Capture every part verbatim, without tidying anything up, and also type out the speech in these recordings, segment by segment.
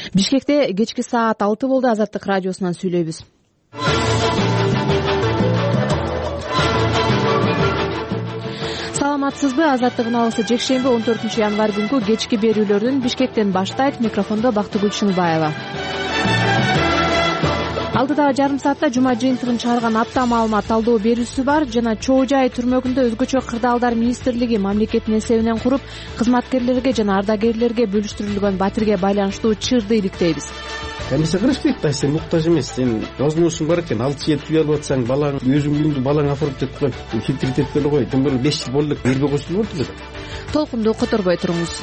Бишкекте кечки саат алты болду. Азаттык радиосунан сүйлөйбүз. Саламатсызбы? Азаттык аналысы жекшемби он төртүнчү январь күнкү кечки берүүлөрдүн Бишкектен баштайт. Микрофондо Бактыгүл Чыныбаева. Алдыдагы жарым саатта жума жыйынтыгын чыгарган апта маалымат талдоо берүүсү бар жана Чоо Жай түрмөгүндө өзгөчө кырдаалдар министрлиги мамлекеттин эсебинен куруп, кызматкерлерге жана ардагерлерге бөлүштүрүлгөн батирге байланыштуу чырды иликтейбиз. Эмесе кырышпайт да, сен муктаж эмес, сен возможность бар экен, алты жыл үй алып атсаң, балаң өзүң үйүңдү балаң афырып жатып фильтрит этпей кой, тем более беш жыл болду, бербей койсун болду эле. Толкунду которбой туруңуз.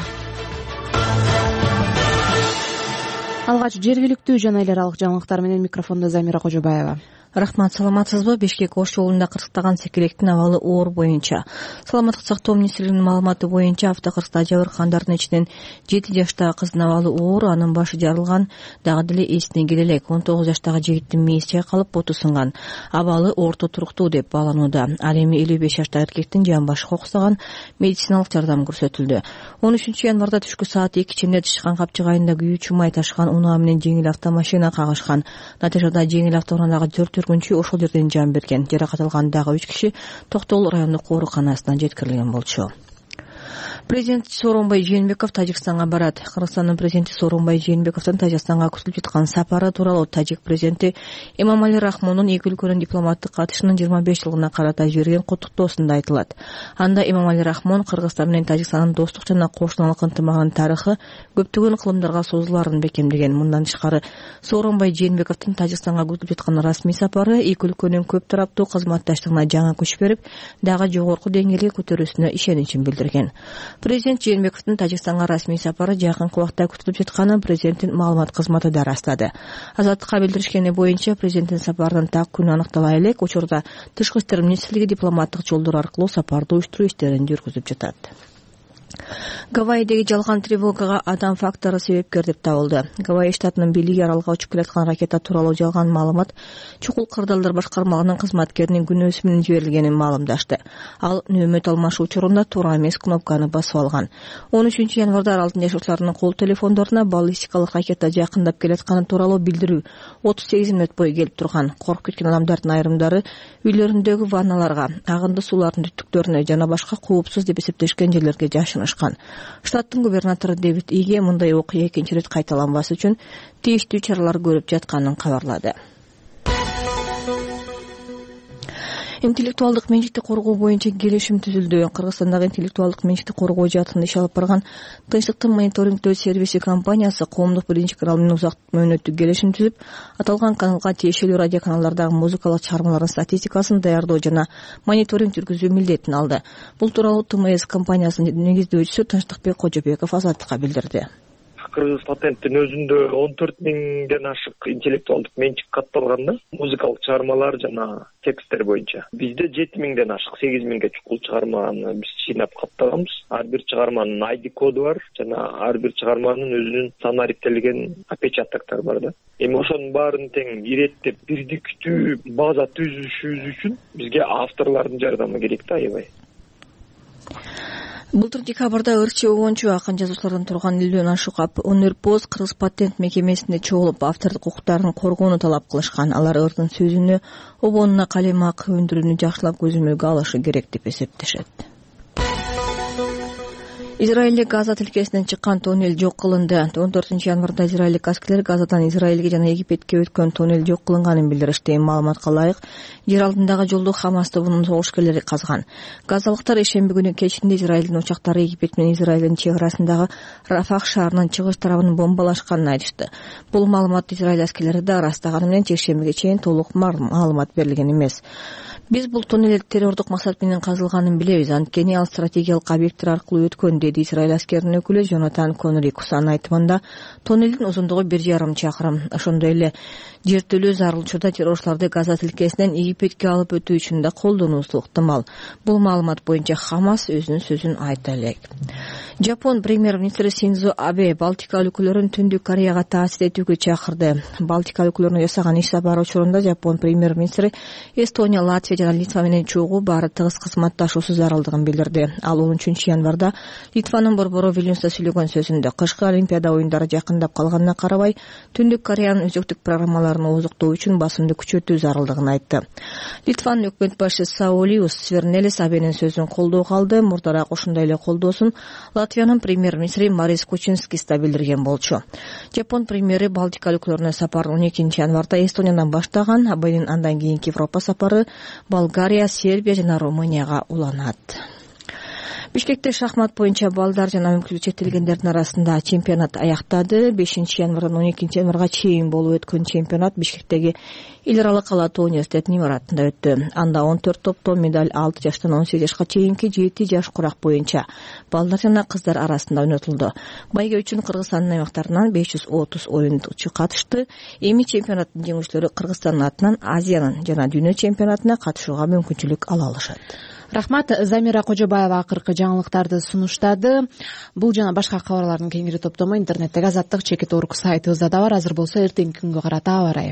Алгач жергиликтүү жана эл аралык жаңылыктар менен микрофондо Замира Кожобаева. Рахмат, саламатсызбы? Бишкек Ош жолунда кырсыктаган секелектин абалы оор боюнча. Саламаттык сактоо министрлигинин маалыматы боюнча автокырсыкта жабыркагандардын ичинен жети жаштагы кыздын абалы оор, анын башы жарылган, дагы деле эсине келе элек. он тогуз жаштагы жигиттин мээси чайкалып, боту сынган. Абалы орто туруктуу деп бааланууда. Ал эми элүү беш жаштагы эркектин жан башы коксаган, медициналык жардам көрсөтүлдү. он үчүнчү январда түшкү саат эки чейинде Тышкан капчык айында күйүүчү май ташыган унаа менен жеңил автомашина кагышкан. Натыйжада жеңил автоунаадагы төрт жүргүнчү ошол жерден жан берген. Жаракат алган дагы үч киши Токтогул райондук ооруканасына жеткирилген болчу. Президент Сооронбай Жээнбеков Тажикстанга барат. Кыргызстандын президенти Сооронбай Жээнбековдун Тажикстанга күтүлүп жаткан сапары тууралуу тажик президенти Эмомали Рахмондун эки өлкөнүн дипломаттык катышынын жыйырма беш жылдыгына карата жиберген куттуктоосунда айтылат. Анда Эмомали Рахмон Кыргызстан менен Тажикстандын достук жана кошуналык ынтымагынын тарыхы көптөгөн кылымдарга созулаарын бекемдеген. Мындан тышкары Сооронбай Жээнбековдун Тажикстанга күтүлүп жаткан расмий сапары эки өлкөнүн көп тараптуу кызматташтыгына жаңа күч берип, дагы жогорку деңгээлге көтөрүүсүнө ишеничин билдирген. Президент Жээнбековдун Тажикстанга расмий сапары жакынкы убакта күтүлүп жатканын президенттин маалымат кызматы да ырастады. Азаттыкка билдиришкени боюнча президенттин сапарынын так күнү аныктала элек. Учурда Тышкы иштер министрлиги дипломаттык жолдор аркылуу сапарды уюштуруу иштерин жүргүзүп жатат. Гавайидеги жалган тревогага адам фактору себепкер деп табылды. Гавайи штатынын бийлиги аралга учуп келаткан ракета тууралуу жалган маалымат чукул кырдаалдар башкармалыгынын кызматкеринин күнөөсү менен жиберилгенин маалымдашты. Ал нөөмөт алмашуу учурунда туура эмес кнопканы басып алган. он үчүнчү январда аралдын жашоочуларынын кол телефондоруна баллистикалык ракета жакындап келатканы тууралуу билдирүү отуз сегиз мүнөт бою келип турган. Коркуп кеткен адамдардын айрымдары үйлөрүндөгү ванналарга, агынды суулардын түтүктөрүнө жана башка коопсуз деп эсептешкен жерлерге жашынышкан. Штаттын губернатору Дэвид Иге мындай окуя экинчи ирет кайталанбас үчүн тийиштүү чаралар көрүп жатканын кабарлады. Интеллектуалдык менчикти коргоо боюнча келишим түзүлдү. Кыргызстандагы интеллектуалдык менчикти коргоо жаатында иш алып барган Тынчтыктын мониторингдөө сервиси компаниясы коомдук биринчи канал менен узак мөөнөттүк келишим түзүп, аталган каналга тиешелүү радиоканалдардагы музыкалык чыгармалардын статистикасын даярдоо жана мониторинг жүргүзүү милдетин алды. Бул тууралуу Тэ Эм Эс компаниясынын негиздөөчүсү Тынчтыкбек Кожобеков Азаттыкка билдирди. Кыргыз патенттин өзүндө он төрт миңден ашык интеллектуалдык менчик катталган да, музыкалык чыгармалар жана тексттер боюнча. Бизде жети миңден ашык, сегиз миңге чукул чыгарманы биз жыйнап каттаганбыз. Ар бир чыгарманын ай ди коду бар жана ар бир чыгарманын өзүнүн санариптелген опечатоктор бар да. Эми ошонун баарын тең иреттеп бирдиктүү база түзүшүбүз үчүн бизге авторлордун жардамы керек да, аябай. Былтыр декабрда ырчы обончу акын жазуучулардан турган элүүдөн ашык өнөрпоз Кыргыз патент мекемесинде чогулуп автордук укуктарын коргоону талап кылышкан. Алар ырдын сөзүнө, обонуна калем акы өндүрүүнү жакшылап көзөмөлгө алышы керек деп эсептешет. Израилдик Газа тилкесинен чыккан тоннель жок кылынды. он төртүнчү январда израилдик аскерлер Газадан Израилге жана Египетке өткөн тоннель жок кылынганын билдиришти. Маалыматка ылайык, жер алдындагы жолду Хамас тобунун согушкерлери казган. Газалыктар ишемби күнү кечинде Израилдин учактары Египет менен Израилдин чек арасындагы Рафах шаарынын чыгыш тарабын бомбалашканын айтышты. Бул маалыматты Израиль аскерлери да ырастаганы менен чекшембиге чейин толук маалымат берилген эмес. Биз бул тоннель террордук максат менен казылганын билебиз. Анткени ал стратегиялык объекттер аркылуу өткөн, деди Израиль аскеринин өкүлү Жонатан Конрикус. Анын айтымында тоннелдин узундугу бир жарым чакырым. Ошондой эле жертөлөө зарыл учурда террорчуларды Газа тилкесинен Египетке алып өтүү үчүн да колдонуусу ыктымал. Бул маалымат боюнча Хамас өзүнүн сөзүн айта элек. Жапон премьер-министри Синдзо Абе Балтика өлкөлөрүн Түндүк Кореяга таасир этүүгө чакырды. Балтика өлкөлөрүнө жасаган иш сапары учурунда Жапон премьер-министри Эстония, Латвия Латвия жана Литва менен чогуу баары тыгыз кызматташуусу зарылдыгын билдирди. Ал он үчүнчү январда Литванын борбору Вильнюста сүйлөгөн сөзүндө кышкы Олимпиада оюндары жакындап калганына карабай, Түндүк Кореянын өзөктүк программаларын ооздуктоо үчүн басымды күчөтүү зарылдыгын айтты. Литванын өкмөт башчысы Саулиус Свернелис Абенин сөзүн колдоого алды. Мурдараак ушундай эле колдоосун Латвиянын премьер-министри Марис Кучинскис да билдирген болчу. Жапон премьери Балтика өлкөлөрүнө сапарын он экинчи январда Эстониядан баштаган. Абенин андан кийинки Европа сапары Болгария, Сербия жана Румынияга уланат. Бишкекте шахмат боюнча балдар жана мүмкүнлүгү чектелгендердин арасында чемпионат аяктады. бешинчи январдан он экинчи январга чейин болуп өткөн чемпионат Бишкектеги эл аралык Ала-Тоо университетинин имаратында өттү. Анда он төрт топтон медаль алты жаштан он сегиз жашка чейинки жети жаш курак боюнча балдар жана кыздар арасында ойнотулду. Байге үчүн Кыргызстандын аймактарынан беш жүз отуз оюнчу катышты. Эми чемпионаттын жеңүүчүлөрү Кыргызстандын атынан Азиянын жана дүйнө чемпионатына катышууга мүмкүнчүлүк ала алышат. Рахмат. Замира Кожобаева акыркы жаңылыктарды сунуштады. Бул жана башка кабарлардын кеңири топтому интернеттеги Азаттык чекит орг сайтыбызда да бар. Азыр болсо эртеңки күнгө карата аба ырайы.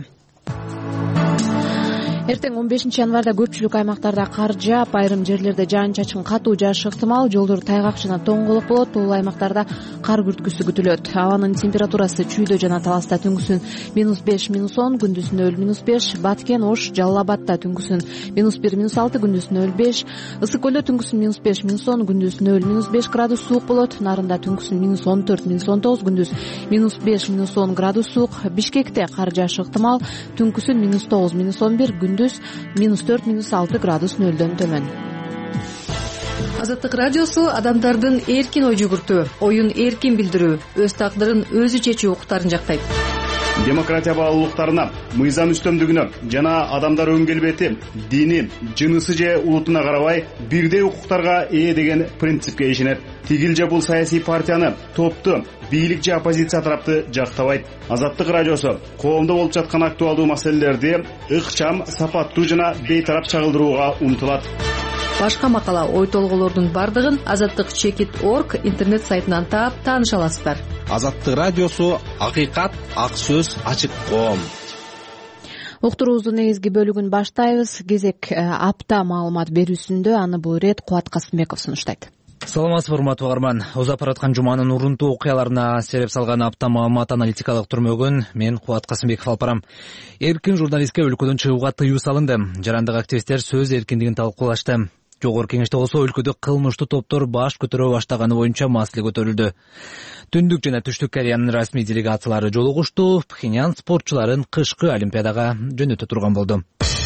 Эртең он бешинчи январда көпчүлүк аймактарда кар жаап, айрым жерлерде жаан-чачын катуу жаашы ыктымал, жолдор тайгак жана тоңголук болот. Бул аймактарда кар күрткүсү күтүлөт. Абанын температурасы Чүйдө жана Таласта түнкүсүн минус беш минус он, күндүзүн нөл минус беш, Баткен, Ош, Жалал Абадта түнкүсүн минус бир минус алты, күндүзүн нөл беш, Ысык көлдө түнкүсүн минус беш минус он, күндүз нөл минус беш градус суук болот. Нарында түнкүсүн минус он төрт минус он тогуз, күндүз минус беш минус он градус суук. Бишкекте кар жаашы ыктымал, түнкүсүн минус тогуз минус он бир, күндүз минус төрт минус алты градус нөлдөн төмөн. Азаттык радиосу адамдардын эркин ой жүгүртүү, оюн эркин билдирүү, өз тагдырын өзү чечүү укуктарын жактайт. Демократия баалуулуктарына, мыйзам үстөмдүгүнө жана адамдар өн келбети, дини, жынысы же улутуна карабай бирдей укуктарга ээ деген принципке ишенет. Тигил же бул саясий партияны, топту, бийлик же оппозиция тарапты жактабайт. Азаттык радиосу коомдо болуп жаткан актуалдуу маселелерди ыкчам, сапаттуу жана бейтарап чагылдырууга умтулат. Башка макала, ой толголордун бардыгын азаттык чекит орг интернет сайтынан таап тааныша аласыздар. Азаттык радиосу акыйкат, ак сөз, ачык коом. Уктуруубуздун негизги бөлүгүн баштайбыз. Кезек апта маалымат берүүсүндө аны бул ирет Кубат Касымбеков сунуштайт. Саламатсызбы, урматтуу угарман. Озап бараткан жуманын урунтуу окуяларына сереп салган апта маалымат аналитикалык түрмөгүн мен Кубат Касымбеков алып барам. Эркин журналистке өлкөдөн чыгууга тыюу салынды. Жарандык активисттер сөз эркиндигин талкуулашты. Жогорку кеңеште болсо өлкөдө кылмыштуу топтор баш көтөрө баштаганы боюнча маселе көтөрүлдү. Түндүк жана Түштүк Кореянын расмий делегациялары жолугушту. Пхеньян спортчуларын кышкы Олимпиадага жөнөтө турган болду.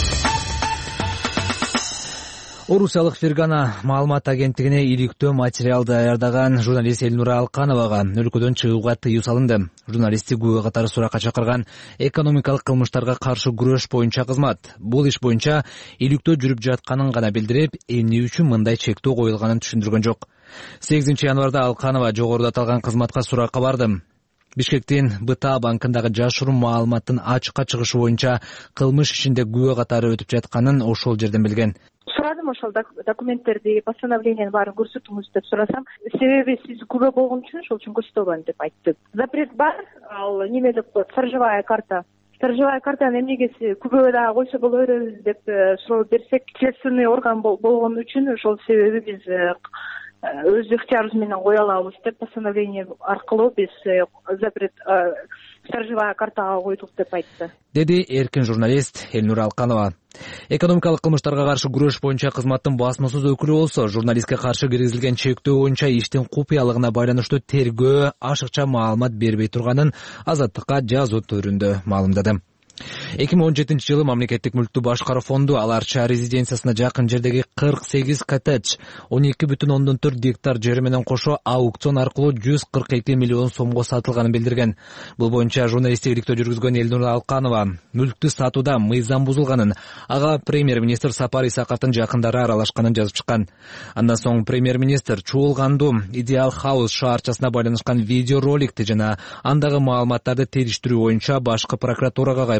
Орусиялык Фергана маалымат агенттигине иликтөө материал даярдаган журналист Элнура Алкановага өлкөдөн чыгууга тыюу салынды. Журналистти күбө катары суракка чакырган экономикалык кылмыштарга каршы күрөш боюнча кызмат бул иш боюнча иликтөө жүрүп жатканын гана билдирип, эмне үчүн мындай чектөө коюлганын түшүндүргөн жок. сегизинчи январда Алканова жогоруда аталган кызматка суракка барды. Бишкектин БТА банкындагы жашыруун маалыматтын ачыкка чыгышы боюнча кылмыш ишинде күбө катары өтүп жатканын ошол жерден билген. Сурадым, ошол документтерди, постановлениянын баарын көрсөтүңүз деп сурасам, себеби сиз күбө болгон үчүн ошол үчүн көрсөтө албайм деп айтты. Запрет бар, ал неме деп коет, сторожевая карта. Сторожевая картаны эмнеге күбө дагы койсо боло береби деп суроо берсек, следственный орган болгон үчүн ошол себеби биз өз ыктыярыбыз менен кое алабыз деп постановление аркылуу биз запрет сторожевая картага койдук деп айтты, деди эркин журналист Элнура Алканова. Экономикалык кылмыштарга каршы күрөш боюнча кызматтын басмасыз өкүлү болсо, журналистке каршы киргизилген чектөө боюнча иштин купуялыгына байланыштуу тергөө ашыкча маалымат бербей турганын Азаттыкка жазуу түрүндө маалымдады. эки миң он жетинчи жылы мамлекеттик мүлктү башкаруу фонду Аларча резиденциясына жакын жердеги кырк сегиз коттедж, он эки бүтүн ондон төрт гектар жери менен кошо аукцион аркылуу жүз кырк эки миллион сомго сатылганын билдирген. Бул боюнча журналисттик иликтөө жүргүзгөн Элнура Алканова мүлктү сатууда мыйзам бузулганын, ага премьер-министр Сапар Исаковдун жакындары аралашканын жазып чыккан. Андан соң премьер-министр чуулганду Идеал Хаус шаарчасына байланышкан видеороликти жана андагы маалыматтарды териштирүү боюнча башкы прокуратурага кайрылган.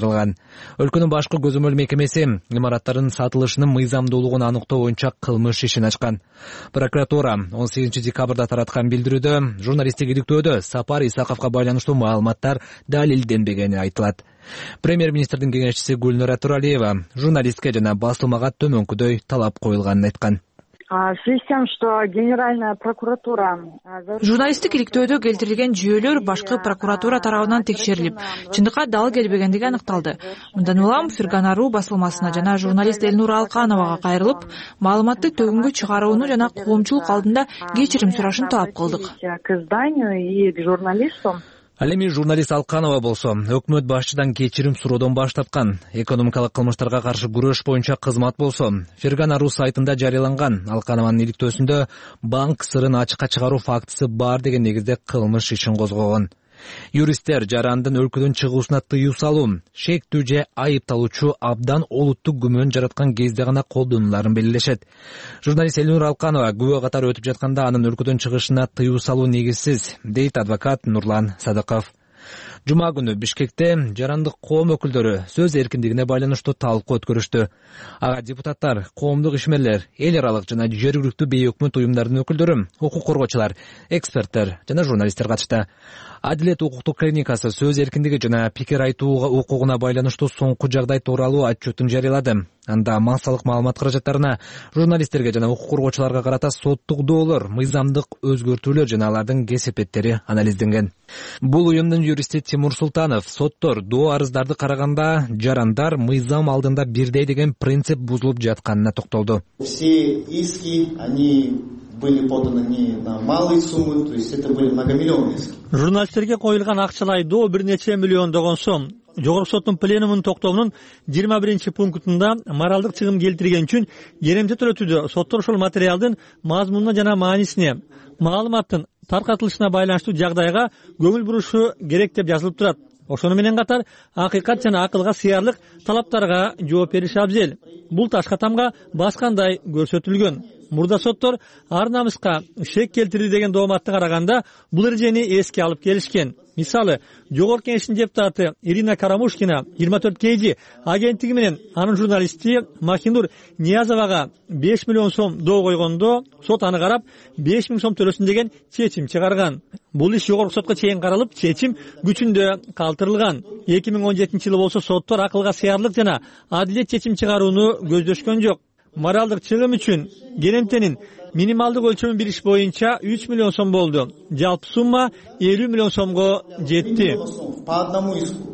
айтылган. Өлкөнүн башкы көзөмөл мекемеси имараттардын сатылышынын мыйзамдуулугун аныктоо боюнча кылмыш ишин ачкан. Прокуратура он сегизинчи декабрда тараткан билдирүүдө журналисттик иликтөөдө Сапар Исаковго байланыштуу маалыматтар далилденбегени айтылат. Премьер-министрдин кеңешчиси Гүлнура Туралиева журналистке жана басылмага төмөнкүдөй талап коюлганын айткан. В связи с тем, что Генеральная прокуратура... Журналисттик иликтөөдө келтирилген жүйөлөр башкы прокуратура тарабынан текшерилип, чындыкка дал келбегендиги аныкталды. Мындан улам Ферганару басылмасына жана журналист Элнура Алкановага кайрылып, маалыматты төгүнгө чыгарууну жана коомчулук алдында кечирим сурашын талап кылдык. К изданию и к журналистам. Ал эми журналист Алканова болсо өкмөт башчыдан кечирим суроодон баш тарткан. Экономикалык кылмыштарга каршы күрөш боюнча кызмат болсо Ферганару сайтында жарыяланган Алканованын иликтөөсүндө банк сырын ачыкка чыгаруу фактысы бар деген негизде кылмыш ишин козгогон. Юристтер жарандын өлкөдөн чыгуусуна тыюу салуу, шектүү же айыпталуучу абдан олуттук күмөн жараткан кезде гана колдонуларын белгилешет. Журналист Элнура Алканова күбө катары өтүп жатканда анын өлкөдөн чыгышына тыюу салуу негизсиз, дейт адвокат Нурлан Садыков. Жума күнү Бишкекте жарандык коом өкүлдөрү сөз эркиндигине байланыштуу талкуу өткөрүштү. Ага депутаттар, коомдук ишмерлер, эл аралык жана жергиликтүү бейөкмөт уюмдардын өкүлдөрү, укук коргоочулар, эксперттер жана журналисттер катышты. Адилет укуктук клиникасы сөз эркиндиги жана пикир айтуу укугуна байланыштуу соңку жагдай тууралуу отчетун жарыялады. Анда массалык маалымат каражаттарына журналисттерге жана укук коргоочуларга карата соттук доолор, мыйзамдык өзгөртүүлөр жана алардын кесепеттери анализденген. Бул уюмдун юристи Тимур Султанов соттор доо арыздарды караганда жарандар мыйзам алдында бирдей деген принцип бузулуп жатканына токтолду. Все иски, они были поданы не на малые суммы, то есть это были многомиллионные иски. Журналисттерге коюлган акчалай доо бир нече миллиондогон сом. Жогорку соттун пленумунун токтомунун жыйырма биринчи пунктунда моралдык чыгым келтирген үчүн керемче төлөтүүдө соттор ошол материалдын мазмунуна жана маанисине, маалыматтын таркатылышына байланыштуу жагдайга көңүл бурушу керек деп жазылып турат. Ошону менен катар акыйкат жана акылга сыярлык талаптарга жооп бериш абзел. Бул ташка тамга баскандай көрсөтүлгөн. Мурда соттор ар намыска шек келтирди деген дооматты караганда бул эрежени эске алып келишкен. Мисалы, Жогорку Кеңештин депутаты Ирина Карамушкина жыйырма төрт кей жи агенттиги менен анын журналисти Махинур Ниязовага беш миллион сом доо койгондо сот аны карап беш миң сом төлөсүн деген чечим чыгарган. Бул иш жогорку сотко чейин каралып, чечим күчүндө калтырылган. эки миң он жетинчи жылы болсо соттор акылга сыярлык жана адилет чечим чыгарууну көздөшкөн жок. Моралдык чыгым үчүн керемтенин минималдык өлчөмүн билиш боюнча үч миллион сом болду. Жалпы сумма элүү миллион сомго жетти. По одному иску.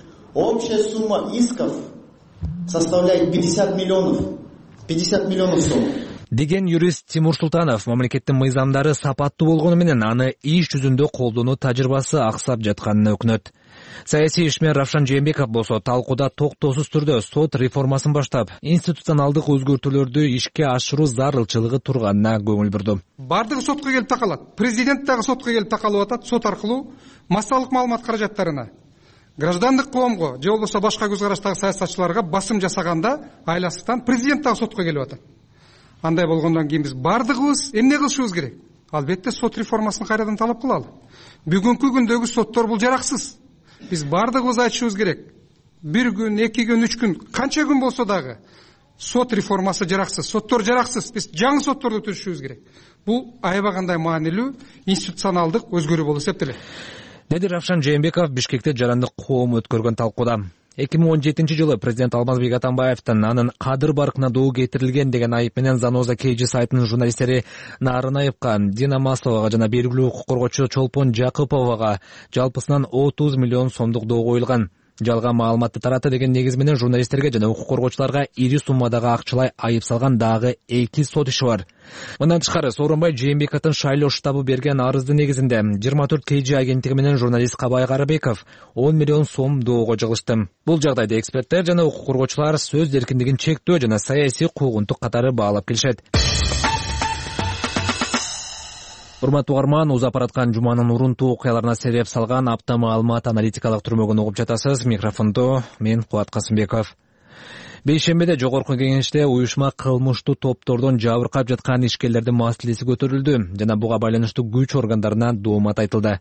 Общая сумма исков составляет пятьдесят миллионов. пятьдесят миллионов сом. Деген юрист Тимур Султанов мамлекеттин мыйзамдары сапаттуу болгону менен аны иш жүзүндө колдонуу тажрыйбасы аксап жатканына өкүнөт. Саясий ишмер Равшан Жээнбеков болсо талкууда токтоосуз түрдө сот реформасын баштап, институционалдык өзгөртүүлөрдү ишке ашыруу зарылчылыгы турганына көңүл бурду. Бардыгы сотко келип такалат. Президент дагы сотко келип такалып атат. Сот аркылуу массалык маалымат каражаттарына, граждандык коомго же болбосо башка көз караштагы саясатчыларга басым жасаганда айласытан президент дагы сотко келип атат. Андай болгондон кийин биз бардыгыбыз эмне кылышыбыз керек? Албетте сот реформасын кайрадан талап кылалы. Бүгүнкү күндөгү соттор бул жараксыз. Биз бардыгыбыз айтышыбыз керек. Бир күн, эки күн, үч күн, канча күн болсо дагы сот реформасы жараксыз, соттор жараксыз. Биз жаңы сотторду түзүшүбүз керек. Бул аябагандай маанилүү институционалдык өзгөрүү болуп эсептелет. Деди Равшан Жээнбеков Бишкекте жарандык коом өткөргөн талкууда. эки миң он жетинчи жылы президент Алмазбек Атамбаевдин анын кадыр баркына доо кетирилген деген айып менен Заноза Кейджи сайтынын журналисттери Нарын Айыпка, Дина Масловага жана белгилүү укук коргоочу Чолпон Жакыповага жалпысынан отуз миллион сомдук доо коюлган. Жалган маалыматты таратты деген негиз менен журналисттерге жана укук коргоочуларга ири суммадагы акчалай айып салган дагы эки сот иши бар. Мындан тышкары Сооронбай Жээнбековдун шайлоо штабы берген арыздын негизинде жыйырма төрт кей жи агенттиги менен журналист Кабай Карабеков он миллион сом доого жыгылышты. Бул жагдайда эксперттер жана укук коргоочулар сөз эркиндигин чектөө жана саясий куугунтук катары баалап келишет. Урматтуу угарман, узап бараткан жуманын урунтуу окуяларына себеп салган апта маалымат аналитикалык түрмөгүн угуп жатасыз. Микрофондо мен Кубат Касымбеков. Бейшембиде Жогорку Кеңеште уюшма кылмыштуу топтордон жабыркап жаткан ишкерлердин маселеси көтөрүлдү жана буга байланыштуу күч органдарына доомат айтылды.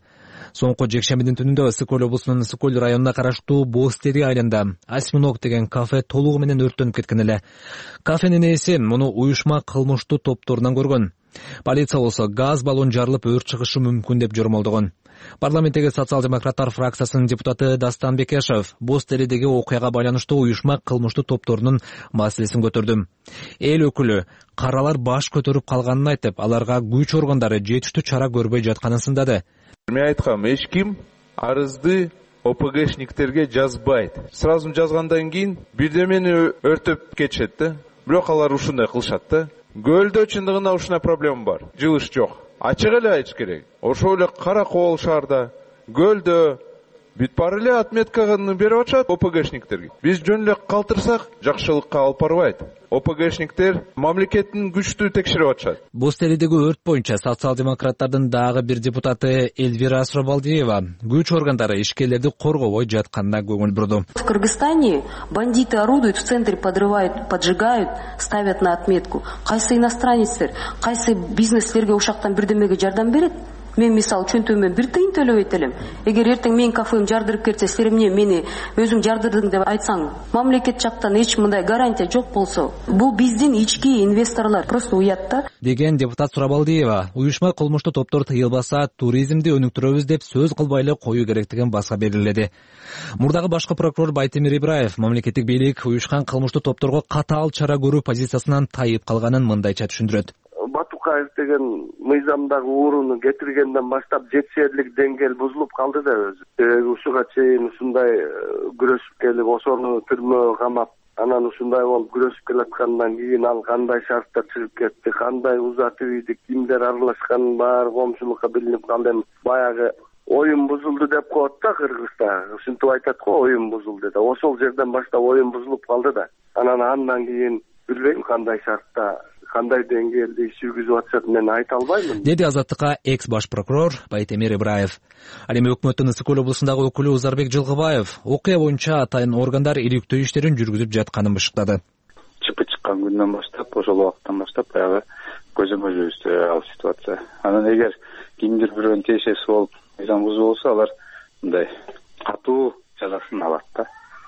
Соңку жекшембидин түнүндө Ысык-Көл облусунун Ысык-Көл районуна караштуу Бостери айылында Осьминог деген кафе толугу менен өрттөнүп кеткен эле. Кафенин ээси муну уюшма кылмыштуу топторунан көргөн. Полиция болсо газ баллон жарылып өрт чыгышы мүмкүн деп жормолдогон. Парламенттеги социал-демократтар фракциясынын депутаты Дастан Бекешев Бостеридеги окуяга байланыштуу уюшма кылмыштуу топторунун маселесин көтөрдү. Эл өкүлү каралар баш көтөрүп калганын айтып, аларга күч органдары жетиштүү чара көрбөй жатканын сындады. Мен айткам, эч ким арызды о пэ гэшниктерге жазбайт. Сразу жазгандан кийин бирдемени өртөп кетишет да. Бирок алар ушундай кылышат да. Гөлдө чындыгында ушундай проблема бар. Жылыш жок. Ачык эле айтыш керек. Ошол эле Кара Кол шаарда, Гөлдө бүт бар эле отметканы берип атышат о пэ гэшниктерге. Биз жөн эле калтырсак, жакшылыкка алып барбайт. о пэ гэшниктер мамлекеттин күчтүү текшерип атышат. Бостеридеги өрт боюнча социал-демократтардын дагы бир депутаты Эльвира Асрабалдиева күч органдары ишкерлерди коргобой жатканына көңүл бурду. В Кыргызстане бандиты орудуют в центре, подрывают, поджигают, ставят на отметку. Кайсы иностранецтер, кайсы бизнестерге ушактан бирдемеге жардам берет? Мен мисалы чөнтөмө бир тыйын төлөбөйт элем. Эгер эртең менин кафем жардырып кетсе, сен эмне мени өзүң жардырдың деп айтсаң, мамлекет жактан эч мындай гарантия жок болсо, бул биздин ички инвесторлор просто уят да. Деген депутат Сурабалдиева, уюшма кылмыштуу топтор тыйылбаса, туризмди өнүктүрөбүз деп сөз кылбай эле коюу керектигин баса белгиледи. Мурдагы башкы прокурор Байтемир Ибраев мамлекеттик бийлик уюшкан кылмыштуу топторго катаал чара көрүү позициясынан тайып калганын мындайча түшүндүрөт. Батукаев деген мыйзамдагы урууну кетиргенден баштап жетишерлик деңгээл бузулуп калды да өзү. Себеби ушуга чейин ушундай күрөшүп келип, ошону түрмөгө камап, анан ушундай болуп күрөшүп келаткандан кийин ал кандай шарттар чыгып кетти, кандай узатып ийди, кимдер аралашканын баары коомчулукка билинип калды. Эми баягы оюн бузулду деп коет да Кыргызда. Ушинтип айтат го, оюн бузулду да. Ошол жерден баштап оюн бузулуп калды да. Анан андан кийин билбейм кандай шартта, кандай деңгээлде иш жүргүзүп атышат, мен айта албаймын. Деди Азаттыкка экс баш прокурор Байтемир Ибраев. Ал эми өкмөттүн Ысык-Көл облусундагы өкүлү Узарбек Жылгыбаев окуя боюнча атайын органдар иликтөө иштерин жүргүзүп жатканын бышыктады. Чыпы чыккан күндөн баштап, ошол убакыттан баштап баягы көзөмөлүбүздө ал ситуация. Анан эгер кимдир бирөөнүн тиешеси болуп, мыйзам бузуу болсо, алар мындай катуу жазасын алат да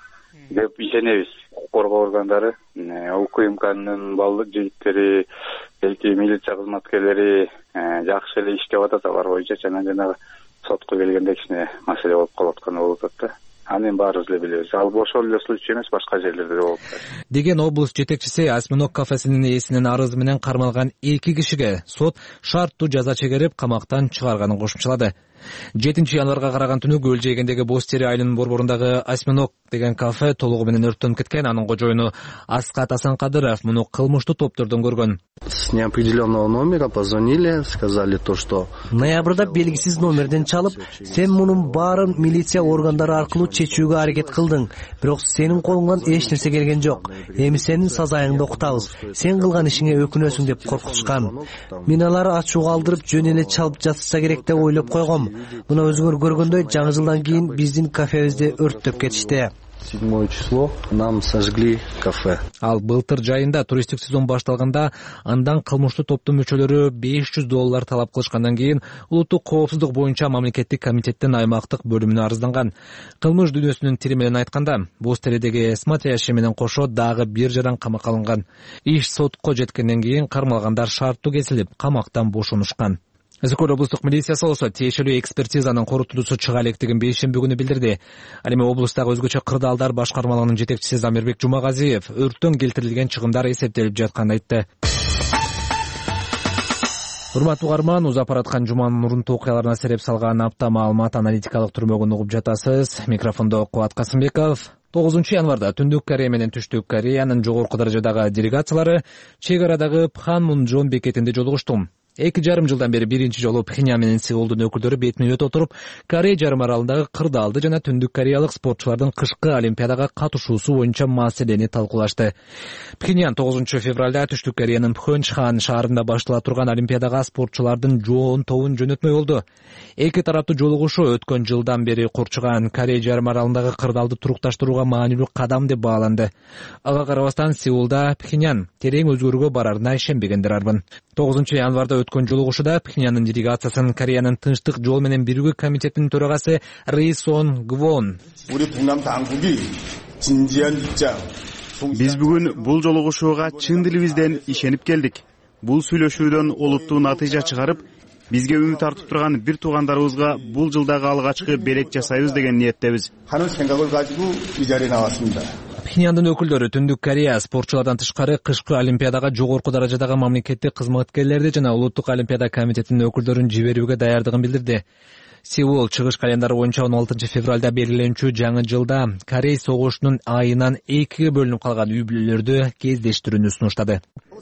деп ишенебиз. Коргоо органдары, УКМКнын балдык жигиттери, элки милиция кызматкерлери жакшы эле иштеп атат алар боюнча. Жана жанагы сотко келгенде кичине маселе болуп калып атканы болуп атат да. Анын баарыбыз эле билебиз. Ал ошол эле случай эмес, башка жерлерде болуп атат. Деген облус жетекчиси Осьминог кафесинин ээсинин арызы менен кармалган эки кишиге сот шарттуу жаза чегерип, камактан чыгарганын кошумчалады. жетинчи январга караган түнү Көл жээгиндеги Бостери айылынын борборундагы Осьминог деген кафе толугу менен өрттөнүп кеткен. Анын кожоюну Аскат Асанкадыров муну кылмыштуу топтордон көргөн. С неопределенного номера позвонили, сказали то, что ноябрда белгисиз номерден чалып, сен мунун баарын милиция органдары аркылуу чечүүгө аракет кылдың, бирок сенин колуңдан эч нерсе келген жок. Эми сенин сазайыңды окутабыз. Сен кылган ишиңе өкүнөсүң деп коркутушкан. Мен алар ачууга алдырып жөн эле чалып жатышса керек деп ойлоп койгом. Мына өзүңөр көргөндөй жаңы жылдан кийин биздин кафебизди өрттөп кетишти. седьмое число нам сожгли кафе. Ал былтыр жайында туристтик сезон башталганда андан кылмыштуу топтун мүчөлөрү беш жүз доллар талап кылышкандан кийин улуттук коопсуздук боюнча мамлекеттик комитеттин аймактык бөлүмүнө арызданган. Кылмыш дүйнөсүнүн тили менен айтканда, Бостеридеги Эсмат Яши менен кошо дагы бир жаран камакка алынган. Иш сотко жеткенден кийин кармалгандар шарттуу кесилип, камактан бошонушкан. Ысык-Көл облустук милициясы болсо тиешелүү экспертизанын корутундусу чыга электигин бейшемби күнү билдирди. Ал эми облустагы өзгөчө кырдаалдар башкармалыгынын жетекчиси Замирбек Жумагазиев өрттөн келтирилген чыгымдар эсептелип жатканын айтты. Урматтуу угарман, узап бараткан жуманын мурунтуу окуяларына сереп салган апта маалымат аналитикалык түрмөгүн угуп жатасыз. Микрофондо Кубат Касымбеков. тогузунчу январда Түндүк Корея менен Түштүк Кореянын жогорку даражадагы делегациялары чек арадагы Пханмунжом бекетинде жолугушту. Эки жарым жылдан бери биринчи жолу Пхеньян менен Сеулдун өкүлдөрү бетме бет отуруп, Корея жарым аралындагы кырдаалды жана түндүк кореялык спортчулардын кышкы олимпиадага катышуусу боюнча маселени талкуулашты. Пхеньян тогузунчу февралда Түштүк Кореянын Пхенчхан шаарында баштала турган олимпиадага спортчулардын жоон тобун жөнөтмөй болду. Эки тараптуу жолугушуу өткөн жылдан бери курчуган Корея жарым аралындагы кырдаалды турукташтырууга маанилүү кадам деп бааланды. Ага карабастан Сеулда Пхеньян терең өзгөрүүгө барарына ишенбегендер арбын. тогузунчу январда өткөн жолугушууда Пхеньяндын делегациясын Кореянын тынчтык жол менен биригүү комитетинин төрагасы Ри Сон Гвон. Биз бүгүн бул жолугушууга чын дилибизден ишенип келдик. Бул сүйлөшүүдөн олуттуу натыйжа чыгарып, бизге үмүт артып турган бир туугандарыбызга бул жылдагы алгачкы белек жасайбыз деген ниеттебиз. Пхеньяндын өкүлдөрү Түндүк Корея спортчулардан тышкары кышкы олимпиадага жогорку даражадагы мамлекеттик кызматкерлерди жана улуттук олимпиада комитетинин өкүлдөрүн жиберүүгө даярдыгын билдирди. Сеул чыгыш календары боюнча он алтынчы февралда белгиленчү жаңы жылда Корей согушунун айынан экиге бөлүнүп калган үй бүлөлөрдү кездештирүүнү сунуштады.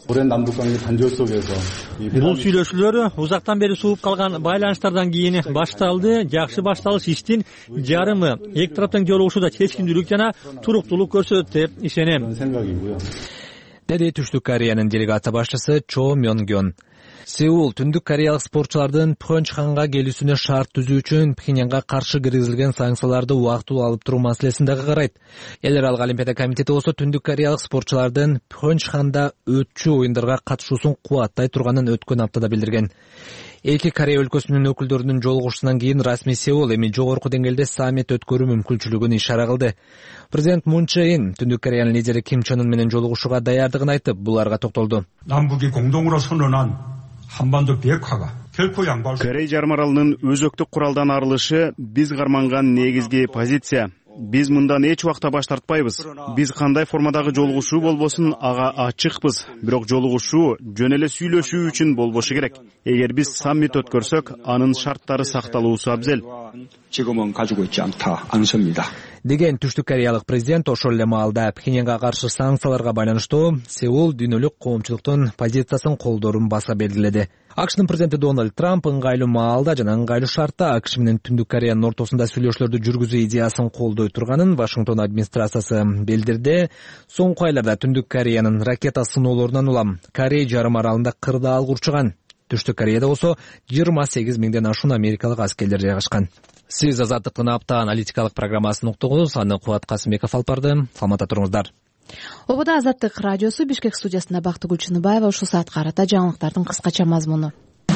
Бул сүйлөшүүлөр узактан бери сууп калган байланыштардан кийин башталды. Жакшы башталыш иштин жарымы эки тараптын жолугушууда чечкиндүүлүк жана туруктуулук көрсөттү деп ишенем, деди Түштүк Кореянын делегация башчысы Чо Мён Гён. Сеул түндүк кореялык спортчулардын Пхенчханга келүүсүнө шарт түзүү үчүн Пхеньянга каршы киргизилген санкцияларды убактылуу алып туруу маселесин дагы карайт. Эл аралык олимпиада комитети болсо түндүк кореялык спортчулардын Пхенчханда өтчү оюндарга катышуусун кубаттай турганын өткөн аптада билдирген. Эки Корея өлкөсүнүн өкүлдөрүнүн жолугушуусунан кийин расмий Сеул эми жогорку деңгээлде саммит өткөрүү мүмкүнчүлүгүн ишара кылды. Президент Мун Чже Ин түндүк Кореянын лидери Ким Чен Ын менен жолугушууга даярдыгын айтып, буларга токтолду. 남북이 공동으로 선언한 한반도 비핵화가 결코 양보할 수 Корей жарым аралынын өзөктүк куралдан арылышы биз карманган негизги позиция. Биз мындан эч убакта баш тартпайбыз. Биз кандай формадагы жолугушуу болбосун ага ачыкпыз. Бирок жолугушуу жөн эле сүйлөшүү үчүн болбошу керек. Эгер биз саммит өткөрсөк, анын шарттары сакталуусу абзел. 지금은 가지고 있지 않다 않습니다. деген түштүк кореялык президент ошол эле маалда Пхеньянга каршы санкцияларга байланыштуу Сеул дүйнөлүк коомчулуктун позициясын колдоорун баса белгиледи. АКШнын президенти Дональд Трамп ыңгайлуу маалда жана ыңгайлуу шартта АКШ менен Түндүк Кореянын ортосунда сүйлөшүүлөрдү жүргүзүү идеясын колдой турганын Вашингтон администрациясы билдирди. Соңку айларда Түндүк Кореянын ракета сыноолорунан улам Корей жарым аралында кырдаал курчуган. Түштүк Кореяда болсо жыйырма сегиз миңден ашуун америкалык аскерлер жайгашкан. Сиз Азаттыктын апта аналитикалык программасын уктуңуз. Аны Кубат Касымбеков алып барды. Саламатта туруңуздар. Обода Азаттык радиосу Бишкек студиясында Бактыгүл Чыныбаева ушул саатка карата жаңылыктардын кыскача мазмуну.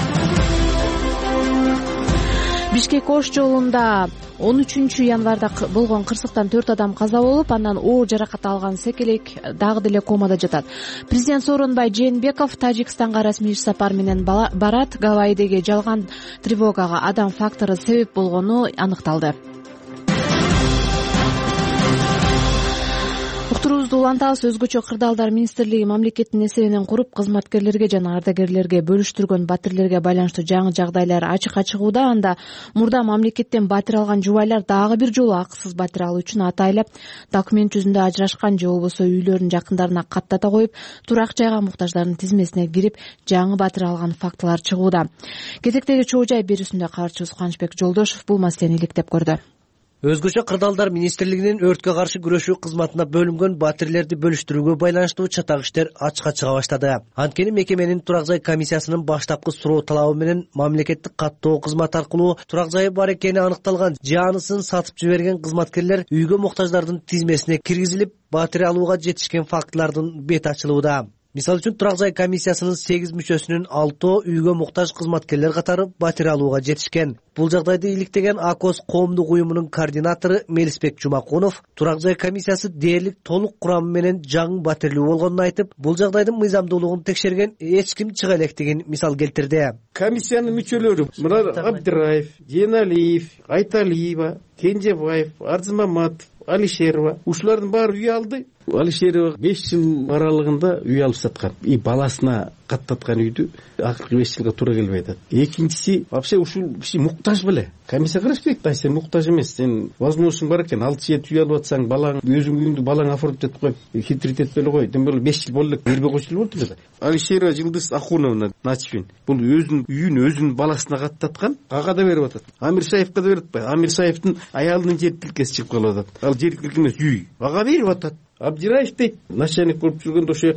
Бишкек Ош жолунда он үчүнчү январда болгон кырсыктан төрт адам каза болуп, андан оор жаракат алган секелек дагы деле комада жатат. Президент Сооронбай Жээнбеков Тажикстанга расмий иш сапар менен барат. Гавайидеги жалган тревогага адам фактору себеп болгону аныкталды. Уктуруубузду улантабыз. Өзгөчө кырдаалдар министрлиги мамлекеттин эсебинен куруп, кызматкерлерге жана ардагерлерге бөлүштүргөн батирлерге байланыштуу жаңы жагдайлар ачыкка чыгууда. Анда мурда мамлекеттен батир алган жубайлар дагы бир жолу акысыз батир алуу үчүн атайлап документ жүзүндө ажырашкан же болбосо үйлөрүнүн жакындарына каттата коюп, турак жайга муктаждардын тизмесине кирип жаңы батир алган фактылар чыгууда. Кезектеги чоо жай берүүсүндө кабарчыбыз Кубанычбек Жолдошов бул маселени иликтеп көрдү. Өзгөчө кырдаалдар министрлигинин өрткө каршы күрөшүү кызматына бөлүнгөн батирлерди бөлүштүрүүгө байланыштуу чатак иштер ачыкка чыга баштады. Анткени мекеменин турак жай комиссиясынын баштапкы суроо талабы менен мамлекеттик каттоо кызмат аркылуу турак жайы бар экени аныкталган же анысын сатып жиберген кызматкерлер үйгө муктаждардын тизмесине киргизилип, батир алууга жетишкен фактылардын бети ачылууда. Мисалы үчүн турак жай комиссиясынын сегиз мүчөсүнүн алтоо үйгө муктаж кызматкерлер катары батир алууга жетишкен. Бул жагдайды иликтеген АКОС коомдук уюмунун координатору Мелисбек Жумакунов турак жай комиссиясы дээрлик толук курамы менен жаңы батирлүү болгонун айтып, бул жагдайдын мыйзамдуулугун текшерген эч ким чыга электигин мисал келтирди. Комиссиянын мүчөлөрү мына Абдыраев, Женалиев, Айталиева, Кенжебаев, Арзымаматов, Алишерова ушулардын баары үй алды. Алишерова беш жыл аралыгында үй алып саткан. И баласына каттаткан үйдү акыркы беш жылга туура келбей атат. Экинчиси вообще ушул киши муктаж беле. Комиссия караш керек да, сен муктаж эмес. Сен возможностуң бар экен, алты жети үй алып атсаң, балаң өзүң үйүңдү балаң оформить этип коюп, хитрит этпей коy. Дем эле беш жыл болду элек бербей койчу болду эле. Алишерова Жылдыз Ахуновна Начфин бул өзүнүн үйүн өзүнүн баласына каттаткан, ага да берип атат. Амир Саевка да берип атпайбы? Амир Саевдин аялынын жер тилкеси чыгып калып атат. Ал жер тилке эмес үй. Ага берип атат. Абдираев дейт, начальник болуп жүргөндө ошол жактан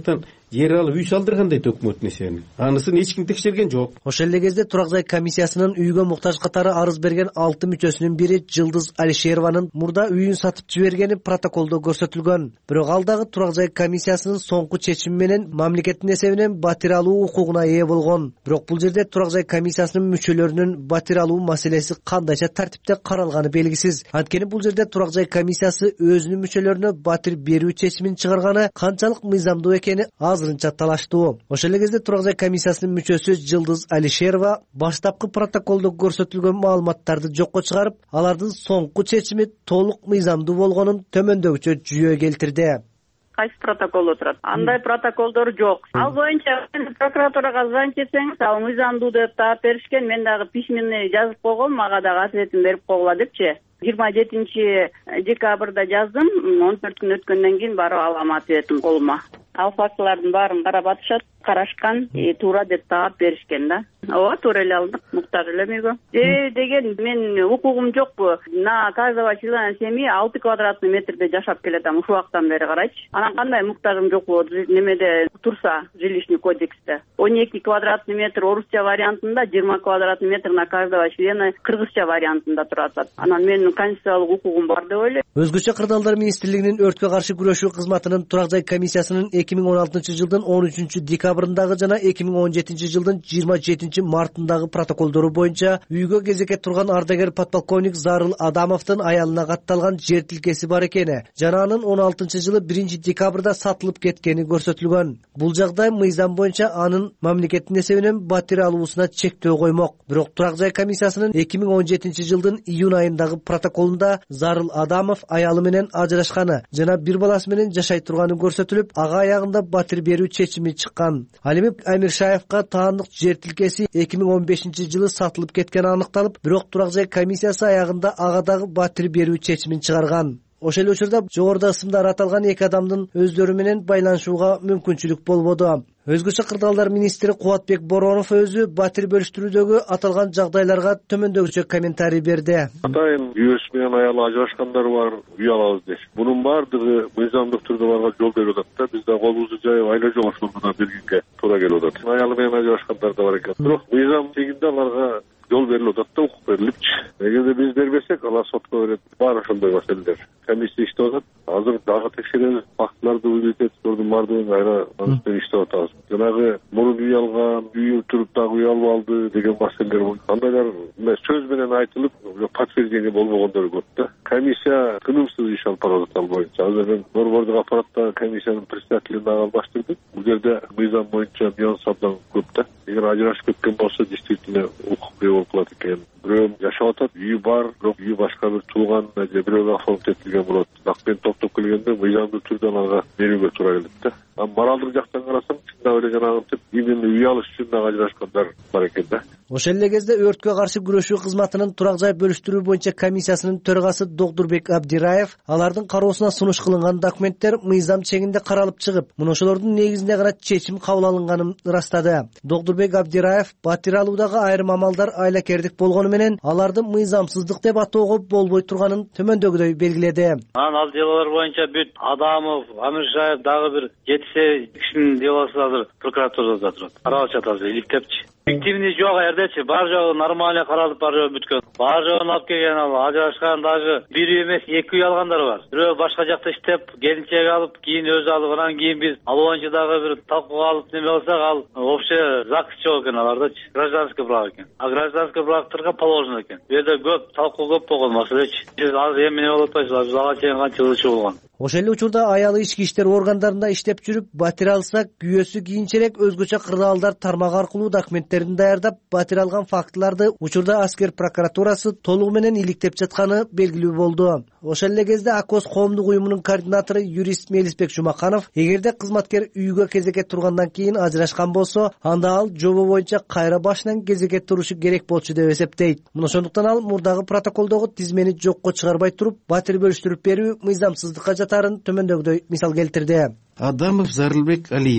жер алып үй салдыргандай өкмөт несени, анысын эч ким текшерген жок. Ошол эле кезде турак жай комиссиясынын үйгө муктаж катары арыз берген алты мүчөсүнүн бири Жылдыз Алишерованын мурда үйүн сатып жибергени протоколдо көрсөтүлгөн. Бирок ал дагы турак жай комиссиясынын соңку чечими менен мамлекеттин эсебинен батир алуу укугуна ээ болгон. Бирок бул жерде турак жай комиссиясынын мүчөлөрүнүн батир алуу маселеси кандайча тартипте каралганы белгисиз. Анткени бул жерде турак жай комиссиясы өзүнүн мүчөлөрүнө батир берүү чечимин чыгарганы канчалык мыйзамдуу экени азырынча талаштуу. Ошол эле кезде турак жай комиссиясынын мүчөсү Жылдыз Алишерова баштапкы протоколдо көрсөтүлгөн маалыматтарды жокко чыгарып, алардын соңку чечими толук мыйзамдуу болгонун төмөндөгүчө жүйө келтирди. Кайсы протоколдо турат? Андай протоколдор жок. Ал боюнча прокуратурага звонить этсеңиз, ал мыйзамдуу деп таап беришкен. Мен дагы письменный жазып койгом, мага дагы ответин берип койгула депчи. жыйырма жетинчи декабрда жаздым, он төрт күн өткөндөн кийин барып алам ответин колума. Ал фактылардын баарын карап атышат, карашкан, туура деп таап беришкен да. Ооба, туура эле алдык, муктаж эле үйгө. Же деген мен укугум жокпу. На каждого члена семьи алты квадратный метрде жашап келатам ушул убактан бери, карайчы. Анан кандай муктажым жокпу немеде турса жилищный кодексте. он эки квадратный метр орусча вариантында, жыйырма квадратный метр на каждого члена кыргызча вариантында турат. Анан менин конституциялык укугум бар деп ойлойм. Өзгөчө кырдаалдар министрлигинин өрткө каршы күрөшүү кызматынын турак жай комиссиясынын эки миң он алтынчы жылдын он үчүнчү декабрындагы жана эки миң он жетинчи жылдын жыйырма жетинчи мартындагы протоколдору боюнча үйгө кезекке турган ардагер подполковник Зарыл Адамовдун аялына катталган жер тилкеси бар экени жана анын он алтынчы жылы биринчи декабрда сатылып кеткени көрсөтүлгөн. Бул жагдай мыйзам боюнча анын мамлекеттин эсебинен батир алуусуна чектөө коймок. Бирок турак жай комиссиясынын эки миң он жетинчи жылдын июнь айындагы протоколунда Зарыл Адамов аялы менен ажырашканы жана бир баласы менен жашай турганы көрсөтүлүп, ага аягында батир берүү чечими чыккан. Ал эми Амиршаевка таандык жер тилкеси эки миң он бешинчи жылы сатылып кеткени аныкталып, бирок турак жай комиссиясы аягында ага дагы батир берүү чечимин чыгарган. Ошол эле учурда жогоруда ысымдар аталган эки адамдын өздөрү менен байланышууга мүмкүнчүлүк болбоду. Өзгөчө кырдаалдар министри Кубатбек Боронов өзү батир бөлүштүрүүдөгү аталган жагдайларга төмөндөгүчө комментарий берди. Атайын күйөөсү менен аялы ажырашкандар бар, үй алабыз деш. Мунун баардыгы мыйзамдык түрдө барга жол берип атат да. Биз да колубузду жайып айла жок ошондо бергенге туура келип атат. Аялы менен ажырашкандар да бар экен. Бирок мыйзам тегинде аларга жол берилип атат да, укук берилипчи. Эгерде биз бербесек, алар сотко берет. Бар ошондой маселелер. Комиссия иштеп атат. Азыр дагы текшеребиз, фактыларды уюлдун баардыгын кайра анын иштеп атабыз. Жанагы мурун үй алган, үй туруп дагы үй алып алды деген маселелер болду. Андайлар сөз менен айтылып, подтверждение болбогондор көп да. Комиссия тынымсыз иш алып барат ал боюнча. Азыр мен борбордук аппаратта комиссиянын председателин албаштырдык. Бул жерде мыйзам боюнча нюанс абдан көп да. Эгер ажырашып кеткен болсо, действительно укук бер болуп калат экен. Бирөө жашап атат, үйү бар, бирок үйү башка бир тууган же бирөөгө оформить этилген болот. Бирок мен топтоп келгенде мыйзамдуу түрдө аларга берүүгө туура келет да. Анан моралдык жактан карасаң, чындап эле жанагынтип именно үй алыш үчүн дагы ажырашкандар бар экен да. Ошол эле кезде өрткө каршы күрөшүү кызматынын турак жай бөлүштүрүү боюнча комиссиясынын төрагасы Доктурбек Абдираев алардын кароосуна сунуш кылынган документтер мыйзам чегинде каралып чыгып, мына ошолордун негизинде гана чечим кабыл алынганын ырастады. Доктурбек Абдираев батир алуудагы айрым амалдар айлакердик болгону менен аларды мыйзамсыздык деп атоого болбой турганын төмөндөгүдөй белгиледи. Анан ал делолор боюнча бүт Адамов, Амиршаев дагы бир жети кишинин делосу азыр прокуратурада турат. Каралып жатат, иликтепчи. Фиктивный жок эрдечи, бар жогу нормально каралып, бар жогу бүткөн. Бар жогун алып келген, ал ажырашкан дагы бир үй эмес, эки үй алгандар бар. Бирөө башка жакта иштеп, келинчек алып, кийин өзү алып, анан кийин биз ал боюнча дагы бир талкууга алып неме кылсак, ал общий загс жок экен алардачы, гражданский брак экен. А гражданский брактарга положено экен. Бу жерде көп талкуу көп болгон маселечи. Биз азыр эми эмне болуп атпайбыз, ага чейин канча ылчуу болгон. Ошол эле учурда аялы ички иштер органдарында иштеп жүрүп, батир алса, күйөөсү кийинчерээк өзгөчө кырдаалдар тармагы аркылуу документтерин даярдап, батир алган фактыларды учурда аскер прокуратурасы толугу менен иликтеп жатканы белгилүү болду. Ошол эле кезде Акос коомдук уюмунун координатору юрист Мелисбек Жумаканов, эгерде кызматкер үйгө кезекке тургандан кийин ажырашкан болсо, анда ал жобо боюнча кайра башынан кезекке турушу керек болчу деп эсептейт. Мына ошондуктан ал мурдагы протоколдогу тизмени жокко чыгарбай туруп, батир бөлүштүрүп берүү мыйзамсыздыкка жатарын төмөндөгүдөй мисал келтирди. Адамов Зарылбек Алиевич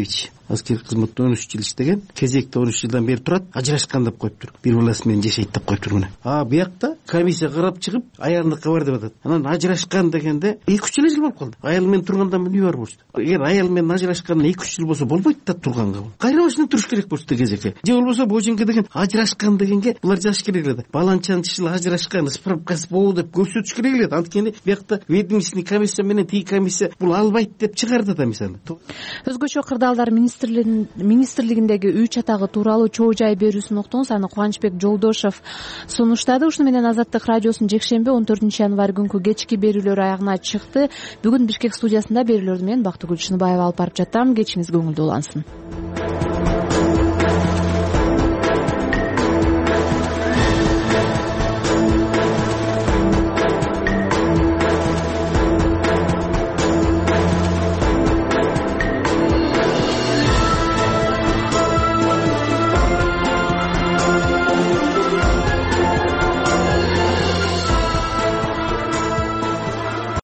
аскердик кызматта он үч жыл иштеген, кезекте он үч жылдан бери турат, ажырашкан деп коюптур. Бир баласы менен жашайт деп коюптур мына. А биякта комиссия карап чыгып, аялдыкка бар деп атат. Анан ажырашкан дегенде эки үч жыл болуп калды. Аял менен турганда эмне бар болчу? Эгер аял менен ажырашканына эки үч жыл болсо болбойт да турганга. Кайра башынан туруш керек болчу кезекке. Же болбосо боженке деген ажырашкан дегенге булар жазыш керек эле. Баланчанчы жыл ажырашкан, справкасы болду деп көрсөтүш керек эле. Анткени биякта ведомственный комиссия менен тиги комиссия бул албайт деп чыгарды да мисалы. Өзгөчө кырдаалдар министрлигиндеги үй чатагы тууралуу чоо жай берүүсүн уктуңуз. Аны Кубанычбек Жолдошов сунуштады. Ушуну менен Азаттык радиосунун жекшемби он төртүнчү январь күнкү кечки берүүлөр аягына чыкты. Бүгүн Бишкек студиясында берүүлөрдү мен Бактыгүл Чыныбаева алып барып жатам. Кечиңиз көңүлдүү улансын.